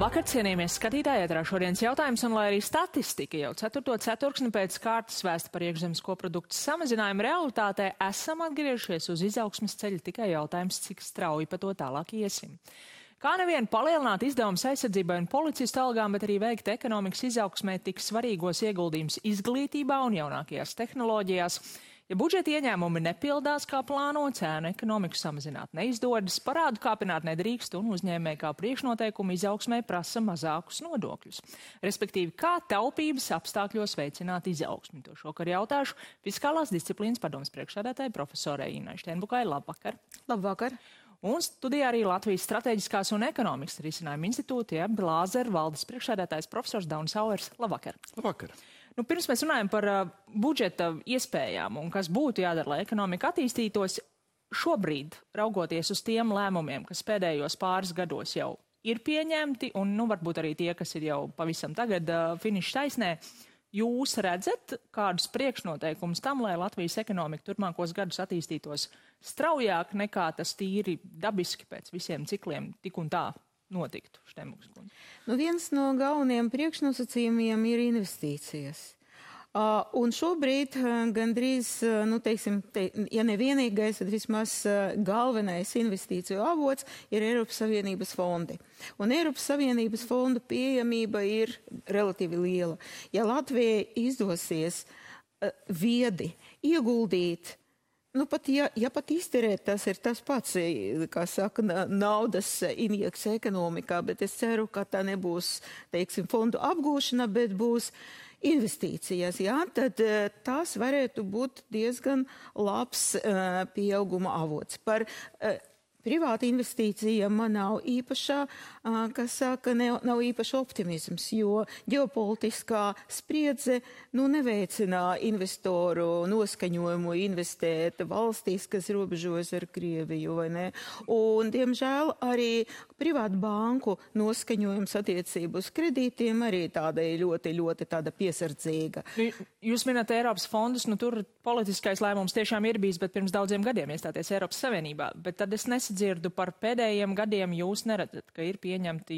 Labvakar, cienījamies skatītāji, ēterā šodienas jautājums, un lai arī statistika jau 4. ceturksni pēc kārtas vēsta par iekšzemes koproduktu samazinājumu, realitātē esam atgriežies uz izaugsmes ceļa, tikai jautājums, cik strauji pa to tālāk iesim. Kā nevien palielināt izdevumus aizsardzībai un policistu algām, bet arī veikt ekonomikas izaugsmē tik svarīgos ieguldījumus izglītībā un jaunākajās tehnoloģijās. Ja budžeta ieņēmumi nepildās kā plānots, ēnu ekonomiku samazināt neizdodas, parādu kāpināt nedrīkst un uzņēmēji kā priekšnoteikumu izaugsmē prasa mazākus nodokļus. Respektīvi, kā taupības apstākļos veicināt izaugsmi? To šokar jautāšu Fiskālās disciplīnas padomes priekšsēdētāji profesorai Innai Steinbukai. Labvakar! Labvakar! Un studijā arī Latvijas Strateģiskās un ekonomikas risinājuma institūta, jeb Lāzera valdes priekšsēdētājs profesors Daunis Auers. Labvakar! Labvakar! Pirms mēs runājam par budžeta iespējām un kas būtu jādara, lai ekonomika attīstītos, šobrīd, raugoties uz tiem lēmumiem, kas pēdējos pāris gados jau ir pieņemti, un varbūt arī tie, kas ir jau pavisam tagad finiša taisnē, jūs redzat kādus priekšnoteikumus tam, lai Latvijas ekonomika turpmākos gadus attīstītos straujāk nekā tas tīri dabiski pēc visiem cikliem tik un tā notiktu? Steinbukas kundze. Viens no galvenajiem priekšnosacījumiem ir investīcijas. Un šobrīd gandrīz, ja ne vienīgais, tad vismaz galvenais investīciju avots ir Eiropas Savienības fondi. Un Eiropas Savienības fondu pieejamība ir relatīvi liela. Ja Latvijai izdosies viedi ieguldīt, pat izterēt, tas ir tas pats, kā saka, naudas injekcija ekonomikā, bet es ceru, ka tā nebūs, fondu apgūšana, bet būs investīcijas, tad tas varētu būt diezgan labs pieauguma avots. Par privāta investīcija man nav īpašā, nav īpaša optimisms, jo ģeopolitiskā spriedze neveicina investoru noskaņojumu investēt valstīs, kas robežojas ar Krieviju, vai ne? Un, diemžēl, arī privātu banku noskaņojums attiecību uz kredītiem arī tāda ļoti tāda piesardzīga. Jūs minat Eiropas fondus, tur politiskais lēmums tiešām ir bijis, bet pirms daudziem gadiem iestāties Eiropas Savienībā, bet tad es dzirdu par pēdējiem gadiem, jūs neredzat, ka ir pieņemti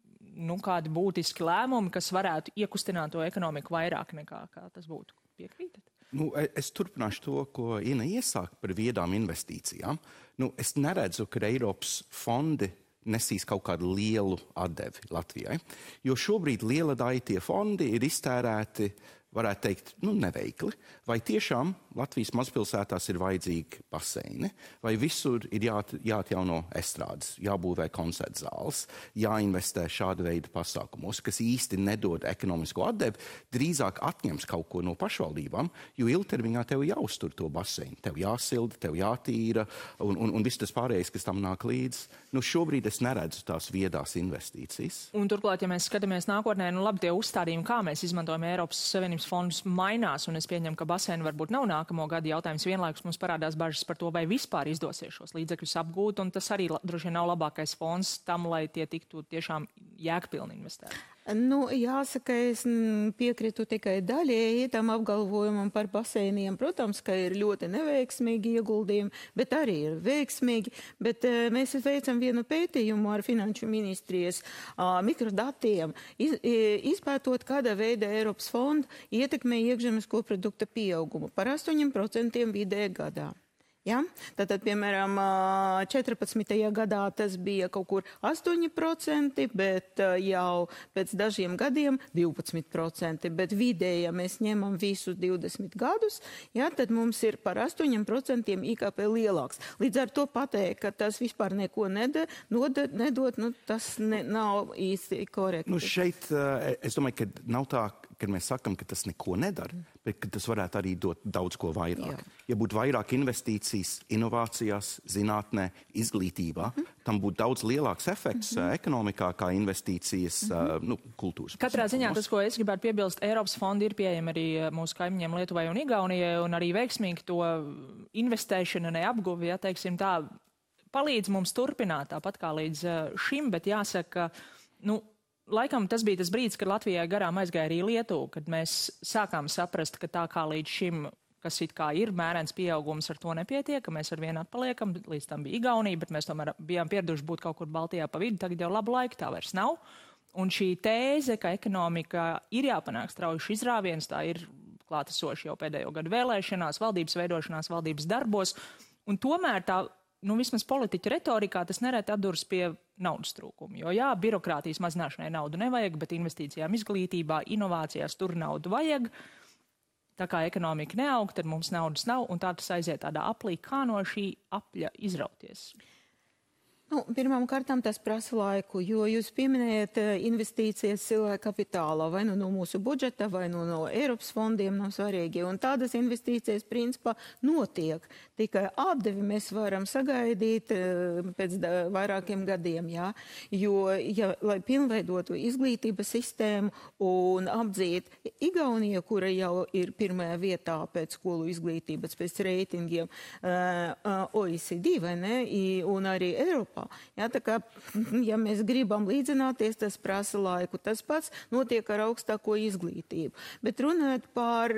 kādi būtiski lēmumi, kas varētu iekustināt to ekonomiku vairāk nekā tas būtu. Piekrītat? Es turpināšu to, ko Ina iesāka par viedām investīcijām. Es neredzu, ka Eiropas fondi nesīs kaut kādu lielu atdevi Latvijai, jo šobrīd liela daļa tie fondi ir iztērēti, varētu teikt, neveikli. Vai tiešām Latvijas mazpilsētās ir vajadzīgi baseini, vai visur ir jāatjauno estrādes, jābūvē koncertu zāles, jāinvestē šāda veida pasākumos, kas īsti nedod ekonomisko atdevi, drīzāk atņems kaut ko no pašvaldībām, jo ilgtermiņā tev jāuztur to baseinu, tev jāsilda, tev jātīra, un viss tas pārējais, kas tam nāk līdz. Šobrīd es neredzu tās viedās investīcijas. Un turklāt, ja mēs skatāmies nākotnē, labi, tie uzstādījumi, kā mēs izmantojam Eiropas Savienības fondus, mainās, un es pieņemu, ka baseini varbūt nav nākamo gadu jautājums. Vienlaikus mums parādās bažas par to, vai vispār izdosies šos līdzekļus apgūt, un tas arī droši vien nav labākais fonds tam, lai tie tiktu tiešām jēgpilni investēti. Jāsaka, es piekrītu tikai daļēji tam apgalvojumam par baseiniem. Protams, ka ir ļoti neveiksmīgi ieguldījumi, bet arī ir veiksmīgi. Bet mēs veicam vienu pētījumu ar Finanšu ministrijas mikrodatiem, izpētot, kādā veidā Eiropas fonda ietekmē iekšzemes koprodukta pieaugumu par 8% vidēji gadā. Ja? Tātad, piemēram, 14. gadā tas bija kaut kur 8%, bet jau pēc dažiem gadiem 12%, bet vidēji, ja mēs ņemam visus 20 gadus, tad mums ir par 8% IKP lielāks. Līdz ar to pateikt, ka tas vispār neko nedod, tas nav īsti korekti. Šeit es domāju, ka nav tā, kad mēs sakam, ka tas neko nedara, bet ka tas varētu arī dot daudz ko vairāk. Jā. Ja būtu vairāk investīcijas inovācijās, zinātnē, izglītībā, tam būtu daudz lielāks efekts ekonomikā kā investīcijas kultūras. Katrā ziņā tas, ko es gribētu piebilst, Eiropas fondi ir pieejami arī mūsu kaimiņiem Lietuvai un Igaunijai, un arī veiksmīgi to investēšana neapguvi, teiksim tā, palīdz mums turpināt tāpat kā līdz šim, bet jāsaka, laikam tas bija tas brīdis, kad Latvijai garām aizgāja arī Lietuva, kad mēs sākām saprast, ka tā kā līdz šim, kas it kā ir mērens pieaugums, ar to nepietiek, ka mēs ar vienu atpaliekam, līdz tam bija Igaunija, bet mēs tomēr bijām pieraduši būt kaut kur Baltijā pa vidu, tagad jau labu laiku tā vairs nav. Un šī tēze, ka ekonomika ir jāpanāk strauji izrāviens, tā ir klātesoši jau pēdējo gadu vēlēšanās, valdības veidošanās, valdības darbos, un tomēr tā, vismaz politiķa retorikā tas nereti atduras pie naudas trūkuma. Jo jā, birokrātijas mazināšanai naudu nevajag, bet investīcijām izglītībā, inovācijās tur naudu vajag. Tā kā ekonomika neaug, tad mums naudas nav, un tā tas aiziet tādā aplī, kā no šī apļa izrauties. Pirmām kārtām tas prasa laiku, jo jūs pieminējat investīcijas cilvēka kapitālā, vai no mūsu budžeta, vai no Eiropas fondiem, nav svarīgi. Un tādas investīcijas, principā, notiek. Tikai atdevi mēs varam sagaidīt pēc vairākiem gadiem, jā. Jo, lai pilnveidotu izglītības sistēmu un apdzīt Igauniju, kura jau ir pirmajā vietā pēc skolu izglītības, pēc reitingiem OECD, vai ne, un arī Eiropā. Jā, tā kā, ja mēs gribam līdzināties, tas prasa laiku. Tas pats notiek ar augstāko izglītību. Bet runājot par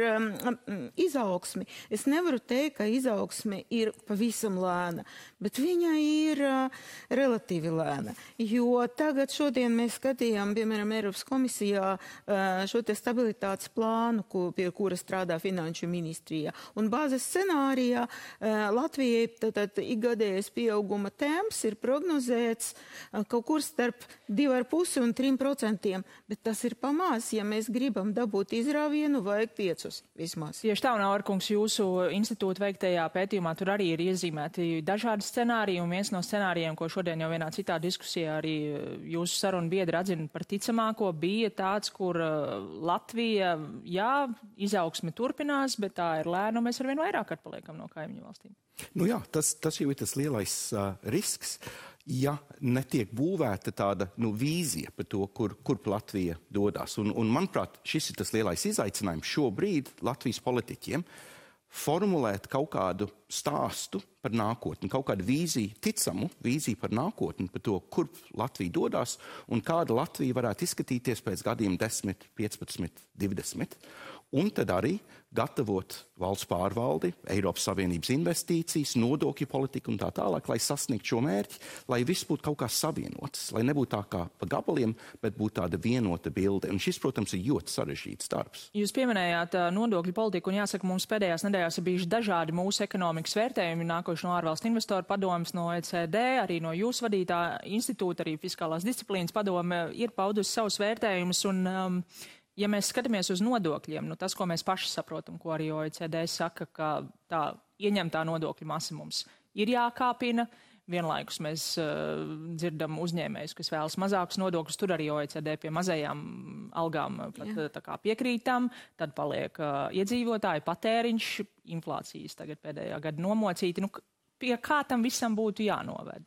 izaugsmi, es nevaru teikt, ka izaugsme ir pavisam lēna, bet viņa ir relatīvi lēna. Jo tagad šodien mēs skatījām, piemēram, Eiropas komisijā šo te stabilitātes plānu, pie kura strādā Finanšu ministrijā. Un bāzes scenārijā Latvijai tad ikgadējais pieauguma temps ir prognozēts kaut kur starp 2,5 un 3%, bet tas ir pamaz. Ja mēs gribam dabūt izrāvienu, vajag 5 vismaz. Tieši tā, un Aurkungs, jūsu institūta veiktajā pētījumā tur arī ir iezīmēti dažādi scenāriji, un viens no scenārijiem, ko šodien jau vienā citā diskusijā arī jūsu sarunu biedri atzina par ticamāko, bija tāds, kur Latvija, jā, izaugsme turpinās, bet tā ir lēna, un mēs arvien vairāk atpaliekam no kaimiņu valstīm. Jā, tas jau ir tas lielais risks, ja netiek būvēta tāda vīzija par to, kur Latvija dodas. Un, manuprāt, šis ir tas lielais izaicinājums šobrīd Latvijas politiķiem formulēt kaut kādu stāstu par nākotni, kaut kādu vīziju, ticamu vīziju par nākotni, par to, kur Latvija dodas un kāda Latvija varētu izskatīties pēc gadiem 10, 15, 20. Un tad arī gatavot valsts pārvaldi, Eiropas Savienības investīcijas, nodokļu politiku un tā tālāk, lai sasniegtu šo mērķi, lai viss būtu kaut kā savienots, lai nebūtu tā kā pa gabaliem, bet būtu tāda vienota bilde. Un šis, protams, ir ļoti sarežģīts darbs. Jūs pieminējāt nodokļu politiku, un jāsaka, mums pēdējās nedēļās ir bijuši dažādi mūsu ekonomikas vērtējumi, nākoši no ārvalstu investoru padomes, no OECD, arī no jūsu vadītā institūta, arī Fiskālās disciplīnas padome ir paudusi savus vērtējumus, un ja mēs skatāmies uz nodokļiem, tas, ko mēs paši saprotam, ko arī OECD saka, ka tā ieņemtā nodokļu masa mums ir jākāpina, vienlaikus mēs dzirdam uzņēmējus, kas vēlas mazākus nodokļus, tur arī OECD pie mazajām algām pat tā kā piekrītam, tad paliek iedzīvotāji patēriņš, inflācijas tagad pēdējā gada nomocīti. Pie kā tam visam būtu jānoved?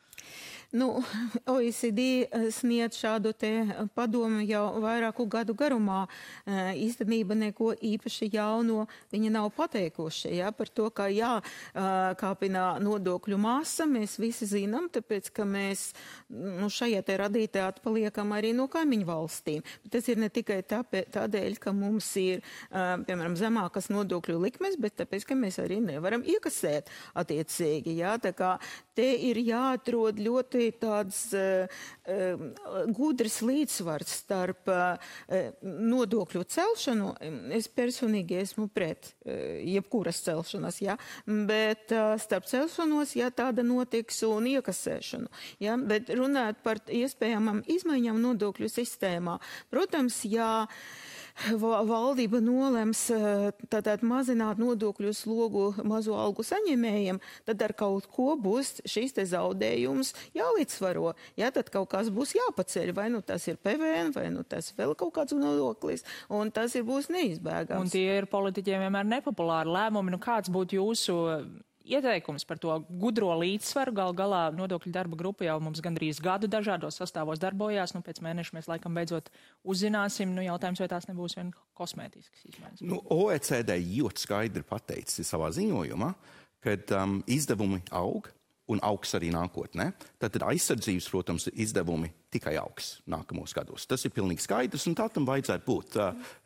OECD sniedz šādu te padomu jau vairāku gadu garumā. Īstenībā neko īpaši jauno viņi nav pateikuši. Par to, ka jākāpina nodokļu masa, mēs visi zinām, tāpēc, ka mēs šajā te radītē atpaliekam arī no kaimiņu valstīm. Tas ir ne tikai tādēļ, ka mums ir, piemēram, zemākas nodokļu likmes, bet tāpēc, ka mēs arī nevaram iekasēt attiecīgi. Tā kā te ir jāatrod ļoti tāds gudrs līdzsvars starp nodokļu celšanu. Es personīgi esmu pret jebkuras celšanas, bet starp celšanos, tāda notiks, un iekasēšanu. Bet runāt par iespējamām izmaiņām nodokļu sistēmā, protams, valdība nolems tātad mazināt nodokļu slogu mazo algu saņēmējiem, tad ar kaut ko būs šīs te zaudējums jālīdzsvaro. Tad kaut kas būs jāpaceļ, vai tas ir PVN, vai tas vēl kaut kāds nodoklis, un tas būs neizbēgams. Un tie ir politiķiem vienmēr nepopulāri lēmumi. Kāds būtu jūsu ieteikums par to gudro līdzsvaru? Gal galā nodokļu darba grupa jau mums gandrīz gadu dažādos sastāvos darbojās. Pēc mēneša mēs laikam beidzot uzzināsim. Jautājums, vai tās nebūs vien kosmētiskas izmaiņas? OECD ļoti skaidri pateicis savā ziņojumā, ka izdevumi aug, un augs arī nākotnē, tad aizsardzības, protams, izdevumi tikai augs nākamos gados. Tas ir pilnīgi skaidrs, un tā tam vajadzētu būt.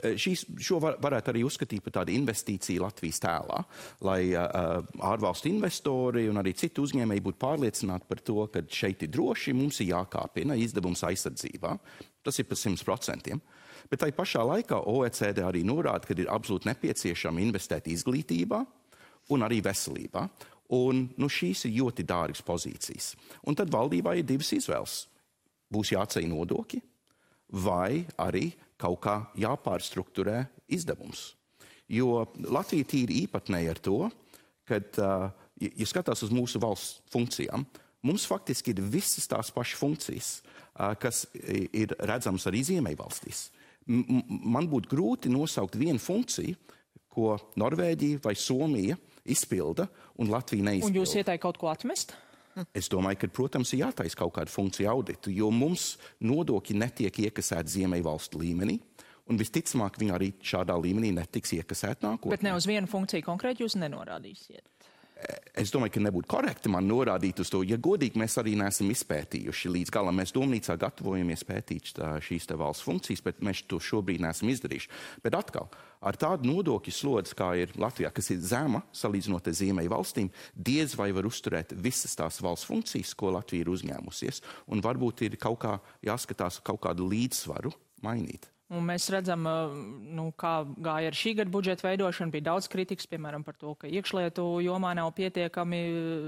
Šo varētu arī uzskatīt par tādu investīciju Latvijas tēlā, lai ārvalstu investori un arī citi uzņēmēji būtu pārliecināti par to, ka šeit ir droši, mums ir jākāpina izdevums aizsardzībā. Tas ir par 100%. Bet tai pašā laikā OECD arī norāda, ka ir absolūti nepieciešama investēt izglītībā un arī veselībā. Un šīs ir ļoti dārgas pozīcijas. Un tad valdībā ir divas izvēles. Būs jāceļ nodokļi vai arī kaut kā jāpārstrukturē izdevums. Jo Latvija tīri īpatnēja ar to, kad, ja skatās uz mūsu valsts funkcijām, mums faktiski ir visas tās pašas funkcijas, kas ir redzams arī Ziemeļvalstīs. Man būtu grūti nosaukt vienu funkciju, ko Norvēģija vai Somija izpilda, un Latvija neizpilda. Un jūs ieteikt kaut ko atmest? Es domāju, ka, protams, ir jātaisa kaut kāda funkcija auditu, jo mums nodokļi netiek iekasēti Ziemeļvalstu līmenī, un visticamāk viņi arī šādā līmenī netiks iekasēti nākotnē. Bet ne uz vienu funkciju konkrēti jūs nenorādīsiet? Es domāju, ka nebūtu korekti man norādīt uz to. Ja godīgi, mēs arī neesam izpētījuši līdz galam. Mēs domnīcā gatavojamies pētīt šīs valsts funkcijas, bet mēs to šobrīd neesam izdarījuši. Bet atkal, ar tādu nodokļu slodzi, kā ir Latvijā, kas ir zema, salīdzinot ar Ziemeļvalstīm, diez vai var uzturēt visas tās valsts funkcijas, ko Latvija ir uzņēmusies, un varbūt ir kaut kā jāskatās kaut kādu līdzsvaru mainīt. Un mēs redzam, kā gāja ar šī gada budžeta veidošanu, bija daudz kritikas, piemēram, par to, ka iekšlietu jomā nav pietiekami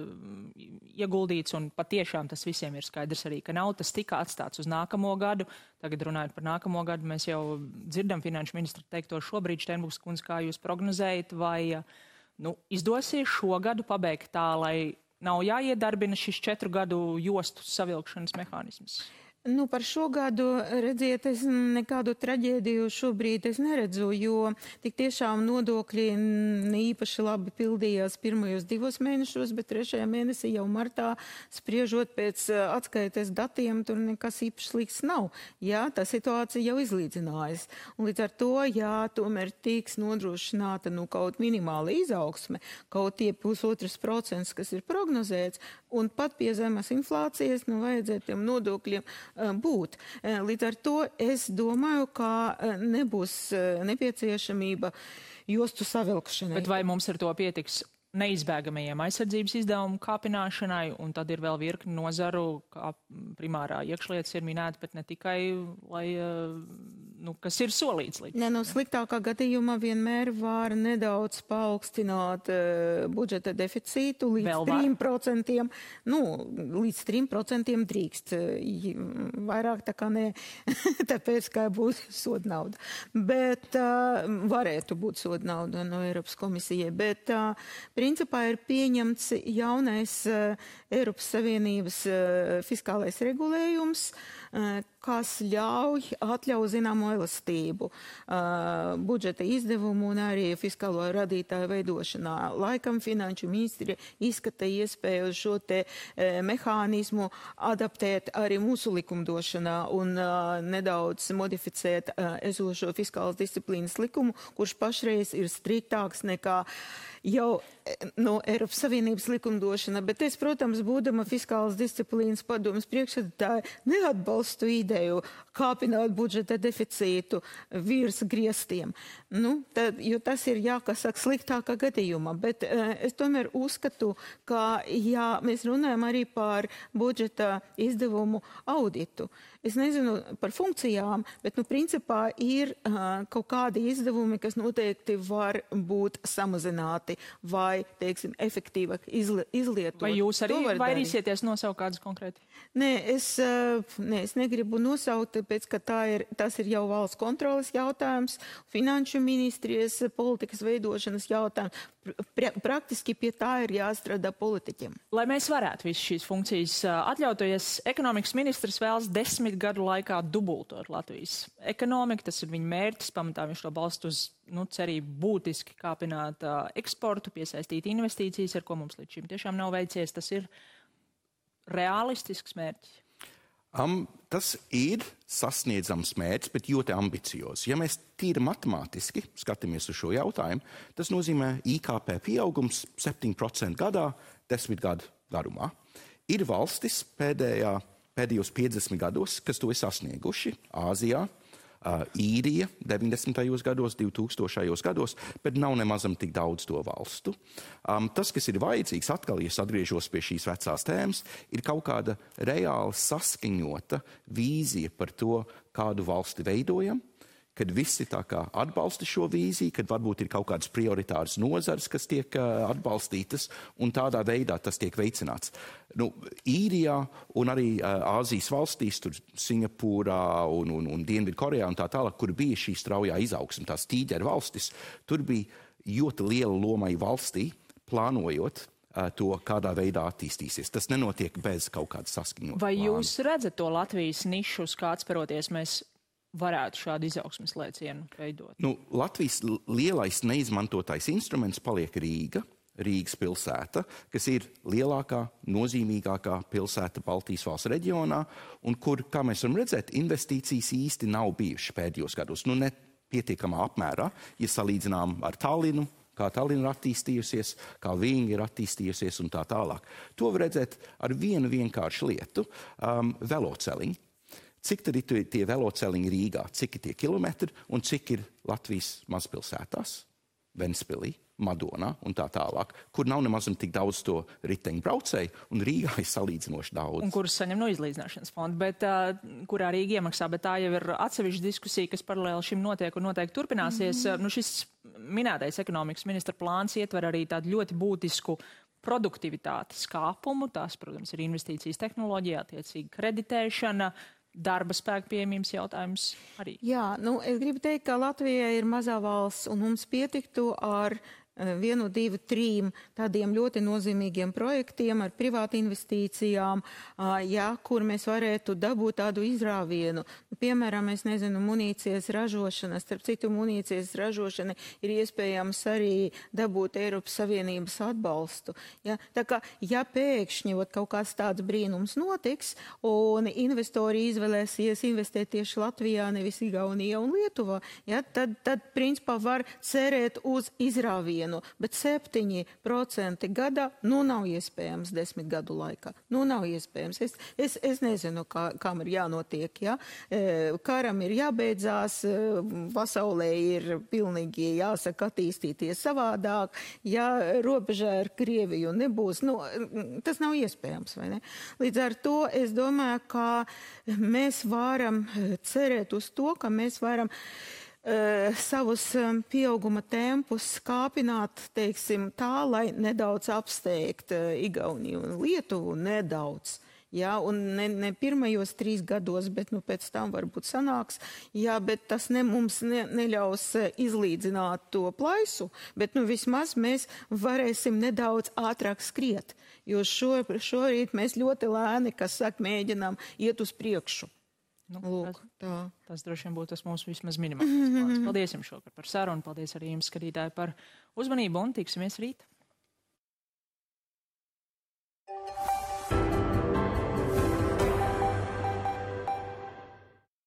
ieguldīts, un patiešām tas visiem ir skaidrs arī, ka nav. Tas tika atstāts uz nākamo gadu. Tagad runājot par nākamo gadu, mēs jau dzirdam finanšu ministru teikto šobrīd, Steinbuks kundze, kā jūs prognozējat, vai izdosies šo gadu pabeigt tā, lai nav jāiedarbina šis 4 gadu jostu savilkšanas mehānisms? Par šo gadu, redziet, es nekādu traģēdiju šobrīd neredzu, jo tik tiešām nodokļi īpaši labi pildījās pirmajos 2 mēnešos, bet 3. mēnesī jau martā, spriežot pēc atskaites datiem, tur nekas īpaši slikts nav. Jā, tā situācija jau izlīdzinājas. Un līdz ar to, jā, tomēr tiks nodrošināta kaut minimāla izaugsme, kaut tie 1,5%, kas ir prognozēts, un pat pie zemes inflācijas, vajadzētu tiem nodokļiem būt. Līdz ar to es domāju, ka nebūs nepieciešamība jostu savilkšanai. Bet vai mums ar to pietiks neizbēgamajiem aizsardzības izdevumu kāpināšanai, un tad ir vēl virkni nozaru, kā primārā iekšlietas ir minēta, bet ne tikai, lai, kas ir solīts līdz. Sliktākā gadījumā vienmēr var nedaudz paaugstināt budžeta deficītu līdz 3%. Līdz 3% drīkst. Vairāk tā kā ne, tāpēc, kā būs soda nauda. Bet varētu būt soda nauda no Eiropas komisijai. Bet principā ir pieņemts jaunais Eiropas Savienības fiskālais regulējums, kas atļauj zināmo elastību budžeta izdevumu un arī fiskālo radītāju veidošanā. Laikam finanšu ministri izskata iespēju šo te mehānismu adaptēt arī mūsu likumdošanā un nedaudz modificēt esošo fiskālas disciplīnas likumu, kurš pašreiz ir striktāks nekā jau Eiropas Savienības likumdošana, bet es, protams, būdama fiskālas disciplīnas padomas priekšsēdētāja, neatbalstu ideju kāpināt budžeta deficītu virs griestiem. Jo tas ir jāsaka sliktākā gadījumā, bet es tomēr uzskatu, ka mēs runājam arī par budžeta izdevumu auditu. Es nezinu par funkcijām, bet principā ir kaut kādi izdevumi, kas noteikti var būt samazināti vai, teiksim, efektīvāk izlietot. Vai jūs arī vairīsieties nosaukt kādus konkrēti? Nē, es negribu nosaukt, tāpēc, ka tas ir jau valsts kontroles jautājums, finanšu ministrijas politikas veidošanas jautājums. Praktiski pie tā ir jāstrādā politiķiem. Lai mēs varētu visu šīs funkcijas atļauties, ekonomikas ministrs vēlas 10 gadu laikā dubultot Latvijas ekonomiku. Tas ir viņa mērķis, pamatā viņš to balst uz cerību būtiski kāpināt eksportu, piesaistīt investīcijas, ar ko mums līdz šim tiešām nav veicies. Tas ir realistisks mērķis. Tas ir sasniedzams mērķis, bet ļoti ambiciozs. Ja mēs tīri matemātiski skatāmies uz šo jautājumu, tas nozīmē IKP pieaugums 7% gadā, 10 gadu garumā. Ir valstis pēdējos 50 gados, kas to ir sasnieguši. Āzijā, Īrija 90. gados, 2000. gados, bet nav nemazam tik daudz to valstu. Tas, kas ir vajadzīgs, atkal, ja es atgriežos pie šīs vecās tēmas, ir kaut kāda reāli saskaņota vīzija par to, kādu valsti veidojam, kad visi tā kā atbalsta šo vīziju, kad varbūt ir kaut kādas prioritāras nozares, kas tiek atbalstītas, un tādā veidā tas tiek veicināts. Īrijā un arī Āzijas valstīs, tur Singapūrā un Dienvidkorejā un tā tālāk, kur bija šī straujā izaugsme, tās tīģeru valstis, tur bija ļoti liela lomai valstī, plānojot to, kādā veidā attīstīsies. Tas nenotiek bez kaut kāda saskaņota. Vai jūs redzat to Latvijas nišu, uz kā atspēroties mēs varētu šādu izaugsmes lēcienu veidot? Latvijas lielais neizmantotais instruments paliek Rīgas pilsēta, kas ir lielākā, nozīmīgākā pilsēta Baltijas valsts reģionā, un kur, kā mēs varam redzēt, investīcijas īsti nav bijušas pēdējos gados. Ne pietiekamā apmērā, ja salīdzinām ar Tallinu, kā Tallina ir attīstījusies, kā Vinga ir attīstījusies un tā tālāk. To var redzēt ar vienu vienkāršu lietu – veloceliņi. Cik tad ir tie veloceliņi Rīgā, cik ir tie kilometri un cik ir Latvijas mazpilsētās, Ventspilī, Madonā un tā tālāk, kur nav nemaz tik daudz to riteņu braucēju, un Rīgā ir salīdzinoši daudz. Un kuras saņem no izlīdzināšanas fonda, bet kurā Rīga iemaksā, bet tā jau ir atsevišķa diskusija, kas paralēli šim notiek un noteikti turpināsies. Šis minētais ekonomikas ministra plāns ietver arī tādu ļoti būtisku produktivitātes kāpumu. Tās, protams, ir investīcijas tehnoloģijā, attiecīgi kreditēšana, darba spēka pieejamības jautājums arī. Jā, es gribu teikt, ka Latvijai ir mazā valsts, un mums pietiktu ar 1, 2, 3 tādiem ļoti nozīmīgiem projektiem ar privātu investīcijām, kur mēs varētu dabūt tādu izrāvienu. Piemēram, es nezinu, munīcijas ražošana, starp citu munīcijas ražošana ir iespējams arī dabūt Eiropas Savienības atbalstu. Ja? Tā kā, ja pēkšņi kaut kāds tāds brīnums notiks un investori izvēlēsies investēt tieši Latvijā, nevis Igaunijā un Lietuvā, ja? tad principā var cerēt uz izrāvienu. Bet 7% gadā, nav iespējams 10 gadu laikā. Nav iespējams. Es nezinu, kam ir jānotiek, ja? Karam ir jābeidzās, pasaulē ir pilnīgi jāsaka attīstīties savādāk, ja robežā ar Krieviju nebūs, tas nav iespējams, vai ne? Līdz ar to es domāju, ka mēs varam cerēt uz to, ka mēs varam savus pieauguma tempus kāpināt, teiksim, tā, lai nedaudz apsteigt Igauniju un Lietuvu, nedaudz. Jā, un ne pirmajos 3 gados, bet pēc tam varbūt sanāks. Jā, bet tas mums neļaus izlīdzināt to plaisu, bet vismaz mēs varēsim nedaudz ātrāk skriet, jo šorīt mēs ļoti lēni, kas saka, mēģinām iet uz priekšu. Lūk, tas droši vien būtu tas mūsu vismaz minimālais plāns. Paldies jums šokar par sarunu, paldies arī jums, skatītāji, par uzmanību un tiksimies rīt.